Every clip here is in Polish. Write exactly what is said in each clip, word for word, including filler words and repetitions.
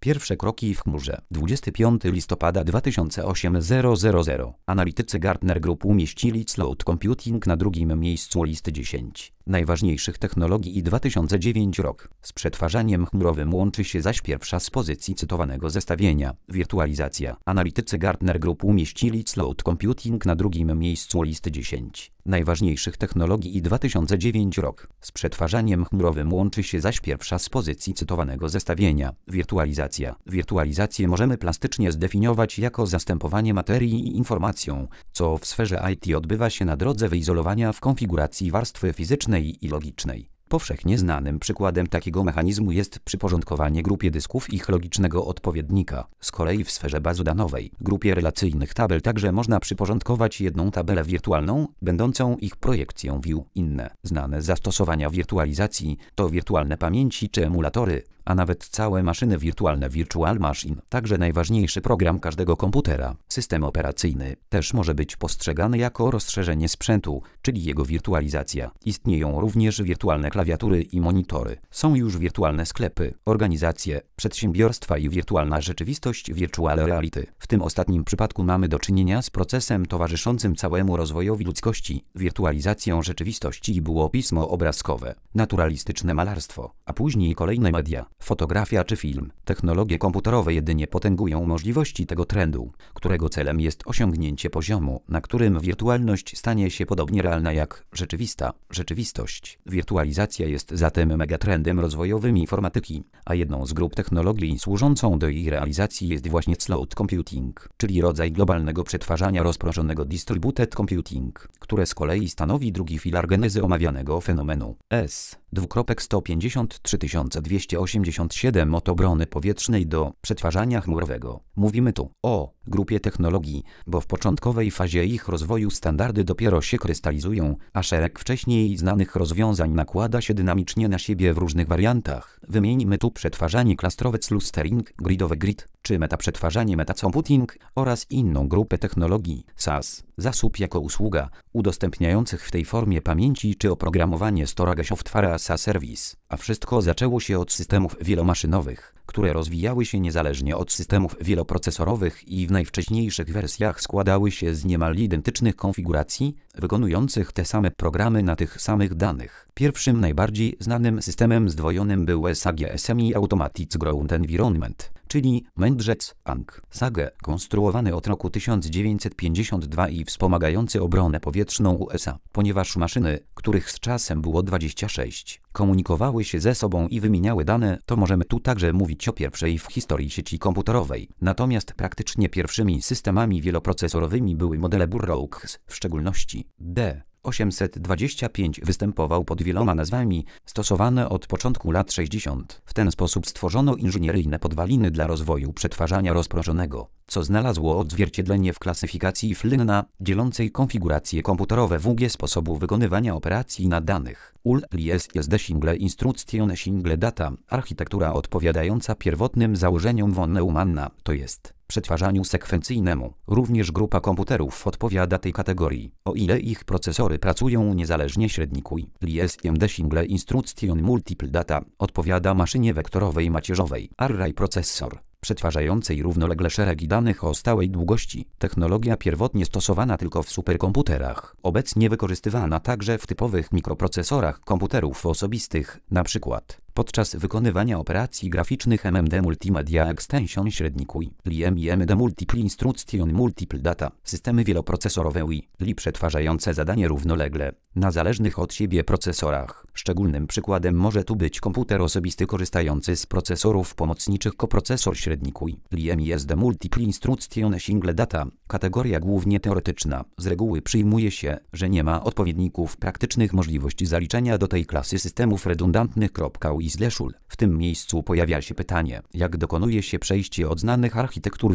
Pierwsze kroki w chmurze. dwudziestego piątego listopada dwa tysiące osiemnastego. Analitycy Gartner Group umieścili cloud computing na drugim miejscu listy dziesięć najważniejszych technologii i dwa tysiące dziewiąty rok. Z przetwarzaniem chmurowym łączy się zaś pierwsza z pozycji cytowanego zestawienia – wirtualizacja. Analitycy Gartner Group umieścili cloud computing na drugim miejscu listy dziesięć najważniejszych technologii i dwa tysiące dziewiąty rok. Z przetwarzaniem chmurowym łączy się zaś pierwsza z pozycji cytowanego zestawienia – wirtualizacja. Wirtualizację możemy plastycznie zdefiniować jako zastępowanie materii i informacją, co w sferze I T odbywa się na drodze wyizolowania w konfiguracji warstwy fizycznej i logicznej. Powszechnie znanym przykładem takiego mechanizmu jest przyporządkowanie grupie dysków ich logicznego odpowiednika. Z kolei w sferze bazodanowej, grupie relacyjnych tabel także można przyporządkować jedną tabelę wirtualną, będącą ich projekcją view. Inne znane zastosowania wirtualizacji to wirtualne pamięci czy emulatory, a nawet całe maszyny wirtualne Virtual Machine. Także najważniejszy program każdego komputera, system operacyjny, też może być postrzegany jako rozszerzenie sprzętu, czyli jego wirtualizacja. Istnieją również wirtualne klawiatury i monitory. Są już wirtualne sklepy, organizacje, przedsiębiorstwa i wirtualna rzeczywistość Virtual Reality. W tym ostatnim przypadku mamy do czynienia z procesem towarzyszącym całemu rozwojowi ludzkości, wirtualizacją rzeczywistości było pismo obrazkowe, naturalistyczne malarstwo, a później kolejne media. Fotografia czy film. Technologie komputerowe jedynie potęgują możliwości tego trendu, którego celem jest osiągnięcie poziomu, na którym wirtualność stanie się podobnie realna jak rzeczywista rzeczywistość. Wirtualizacja jest zatem megatrendem rozwojowym informatyki, a jedną z grup technologii służącą do jej realizacji jest właśnie cloud computing, czyli rodzaj globalnego przetwarzania rozproszonego distributed computing, które z kolei stanowi drugi filar genezy omawianego fenomenu. S. sto pięćdziesiąt trzy tysiące dwieście osiemdziesiąt siedem od obrony powietrznej do przetwarzania chmurowego. Mówimy tu o grupie technologii, bo w początkowej fazie ich rozwoju standardy dopiero się krystalizują, a szereg wcześniej znanych rozwiązań nakłada się dynamicznie na siebie w różnych wariantach. Wymieńmy tu przetwarzanie klastrowe clustering, gridowe grid, czy metaprzetwarzanie metacomputing oraz inną grupę technologii SaaS, zasób jako usługa, udostępniających w tej formie pamięci czy oprogramowanie storage software as a service. A wszystko zaczęło się od systemów wielomaszynowych, które rozwijały się niezależnie od systemów wieloprocesorowych i w najwcześniejszych wersjach składały się z niemal identycznych konfiguracji, wykonujących te same programy na tych samych danych. Pierwszym najbardziej znanym systemem zdwojonym był S A G Semi-Automatic Ground Environment, czyli Mędrzec A N G. S A G, konstruowany od roku tysiąc dziewięćset pięćdziesiątego drugiego i wspomagający obronę powietrzną U S A, ponieważ maszyny, których z czasem było dwadzieścia sześć, komunikowały się ze sobą i wymieniały dane, to możemy tu także mówić o pierwszej w historii sieci komputerowej. Natomiast praktycznie pierwszymi systemami wieloprocesorowymi były modele Burroughs, w szczególności D osiemset dwadzieścia pięć występował pod wieloma nazwami, stosowane od początku lat sześćdziesiątych. W ten sposób stworzono inżynieryjne podwaliny dla rozwoju przetwarzania rozproszonego, co znalazło odzwierciedlenie w klasyfikacji Flyna, dzielącej konfiguracje komputerowe w U G sposobu wykonywania operacji na danych. U L jest the Single Instruction Single Data, architektura odpowiadająca pierwotnym założeniom von Neumanna, to jest przetwarzaniu sekwencyjnemu. Również grupa komputerów odpowiada tej kategorii, o ile ich procesory pracują niezależnie. Średniku jest the Single Instruction Multiple Data, odpowiada maszynie wektorowej macierzowej. Array processor, przetwarzającej równolegle szeregi danych o stałej długości. Technologia pierwotnie stosowana tylko w superkomputerach, obecnie wykorzystywana także w typowych mikroprocesorach komputerów osobistych, np. podczas wykonywania operacji graficznych M M D Multimedia Extension. Średniku M M D Multiple Instruction Multiple Data, systemy wieloprocesorowe U I, L I przetwarzające zadanie równolegle na zależnych od siebie procesorach. Szczególnym przykładem może tu być komputer osobisty korzystający z procesorów pomocniczych koprocesor. Średniku L M jest the Multiple Instruction Single Data, kategoria głównie teoretyczna. Z reguły przyjmuje się, że nie ma odpowiedników praktycznych możliwości zaliczenia do tej klasy systemów redundantnych. U I W tym miejscu pojawia się pytanie, jak dokonuje się przejście od znanych architektur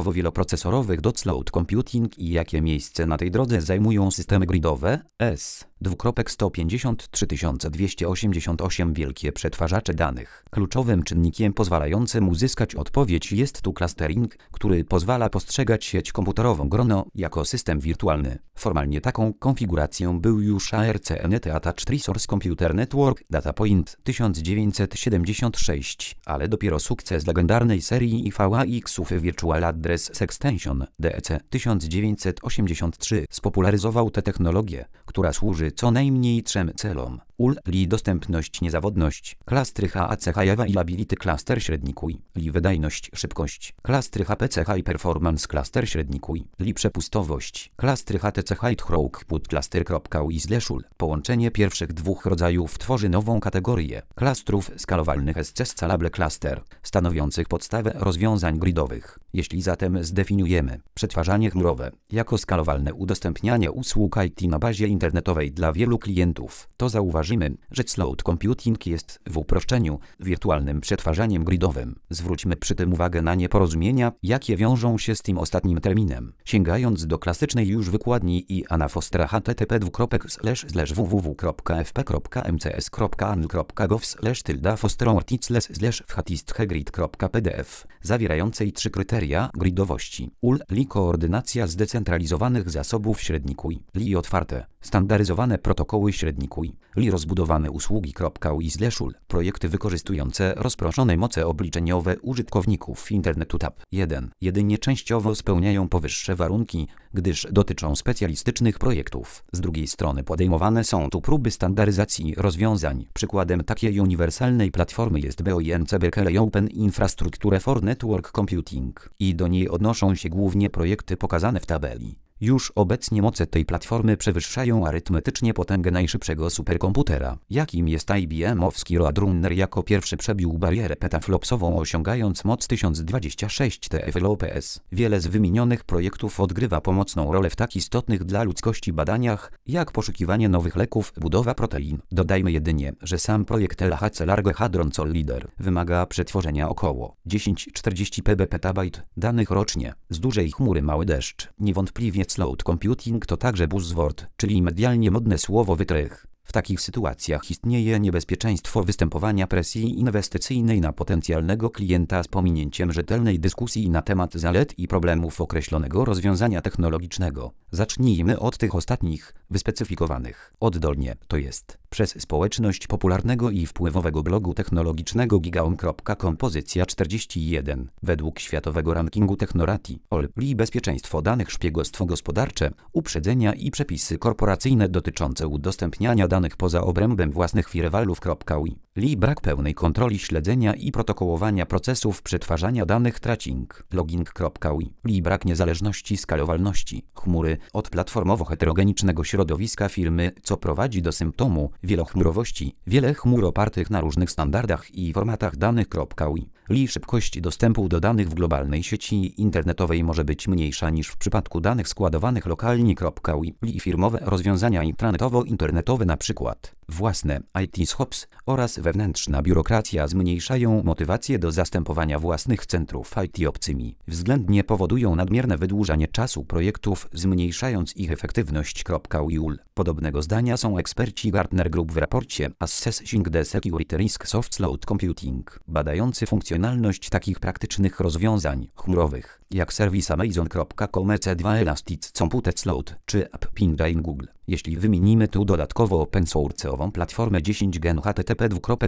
wielokomputerowo-wieloprocesorowych do cloud computing i jakie miejsce na tej drodze zajmują systemy gridowe. S. sto pięćdziesiąt trzy tysiące dwieście osiemdziesiąt osiem wielkie przetwarzacze danych. Kluczowym czynnikiem pozwalającym uzyskać odpowiedź jest tu clustering, który pozwala postrzegać sieć komputerową grono jako system wirtualny. Formalnie taką konfiguracją był już A R C Net Attached Resource Computer Network Data Point tysiąc dziewięćset siedemdziesiąt sześć, ale dopiero sukces legendarnej serii I V A X-ów Virtual Address Extension D E C tysiąc dziewięćset osiemdziesiąt trzy spopularyzował tę technologię, która służy co najmniej trzem celom. U L L I dostępność, niezawodność, klastry H A C H Availability Cluster średnikuj, L I wydajność, szybkość, klastry H P C High Performance Cluster średnikuj, L I przepustowość, klastry H T C High Throughput Cluster.ui slash U L. Połączenie pierwszych dwóch rodzajów tworzy nową kategorię klastrów skalowalnych S C Scalable Cluster, stanowiących podstawę rozwiązań gridowych. Jeśli zatem zdefiniujemy przetwarzanie chmurowe jako skalowalne udostępnianie usług I T na bazie internetowej dla wielu klientów, to zauważymy, że cloud computing jest w uproszczeniu wirtualnym przetwarzaniem gridowym. Zwróćmy przy tym uwagę na nieporozumienia, jakie wiążą się z tym ostatnim terminem. Sięgając do klasycznej już wykładni i Anna Fostera h t t p w w w kropka f p kropka m c s kropka a n kropka gov slash tilda fosterorticles slash whatistchegrid kropka p d f zawierającej trzy kryteria gridowości: U L L I koordynacja zdecentralizowanych zasobów średnikuj, L I otwarte, standaryzowane protokoły średnikuj, L I rozbudowane usługi.ui slash U L projekty wykorzystujące rozproszone moce obliczeniowe użytkowników internetu Tab jeden jedynie częściowo spełniają powyższe warunki, gdyż dotyczą specjalistycznych projektów. Z drugiej strony podejmowane są tu próby standaryzacji rozwiązań. Przykładem takiej uniwersalnej platformy jest B O I N C Berkeley Open Infrastructure for Network Computing i do niej odnoszą się głównie projekty pokazane w tabeli. Już obecnie moce tej platformy przewyższają arytmetycznie potęgę najszybszego superkomputera, jakim jest I B M-owski Roadrunner. Jako pierwszy przebił barierę petaflopsową, osiągając moc tysiąc dwadzieścia sześć T F L O P S. Wiele z wymienionych projektów odgrywa pomocną rolę w tak istotnych dla ludzkości badaniach, jak poszukiwanie nowych leków, budowa protein. Dodajmy jedynie, że sam projekt L H C Large Hadron Collider wymaga przetworzenia około tysiąc czterdzieści petabajt danych rocznie. Z dużej chmury mały deszcz. Niewątpliwie cloud computing to także buzzword, czyli medialnie modne słowo wytrych. W takich sytuacjach istnieje niebezpieczeństwo występowania presji inwestycyjnej na potencjalnego klienta z pominięciem rzetelnej dyskusji na temat zalet i problemów określonego rozwiązania technologicznego. Zacznijmy od tych ostatnich, wyspecyfikowanych oddolnie, to jest przez społeczność popularnego i wpływowego blogu technologicznego gigaom kropka com pozycja czterdzieści jeden. Według światowego rankingu Technorati, O L L I bezpieczeństwo danych, szpiegostwo gospodarcze, uprzedzenia i przepisy korporacyjne dotyczące udostępniania danych poza obrębem własnych firewallów.ui. L I brak pełnej kontroli, śledzenia i protokołowania procesów przetwarzania danych, tracing, logging.ui. L I brak niezależności, skalowalności, chmury od platformowo-heterogenicznego środowiska firmy, co prowadzi do symptomu wielochmurowości, wiele chmur opartych na różnych standardach i formatach danych.ui. L I szybkość dostępu do danych w globalnej sieci internetowej może być mniejsza niż w przypadku danych składowanych lokalnie.ui. L I firmowe rozwiązania intranetowo-internetowe, na przykład własne I T shops oraz wewnętrzna biurokracja, zmniejszają motywację do zastępowania własnych centrów I T obcymi. Względnie powodują nadmierne wydłużanie czasu projektów, zmniejszając ich efektywność.ui. U L. Podobnego zdania są eksperci Gartner Group w raporcie Assessing the Security Risks of Cloud Computing, badający funkcjonalność takich praktycznych rozwiązań chmurowych, jak serwis Amazon kropka com, E C dwa, Elastic Compute Cloud czy App Engine Google. Jeśli wymienimy tu dodatkowo open source'ową platformę dziesięć gen h t t p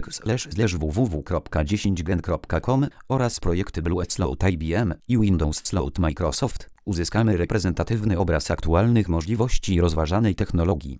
w w w kropka dziesięć gen kropka com oraz projekty Blue Cloud I B M i Windows Cloud Microsoft, uzyskamy reprezentatywny obraz aktualnych możliwości rozważanej technologii.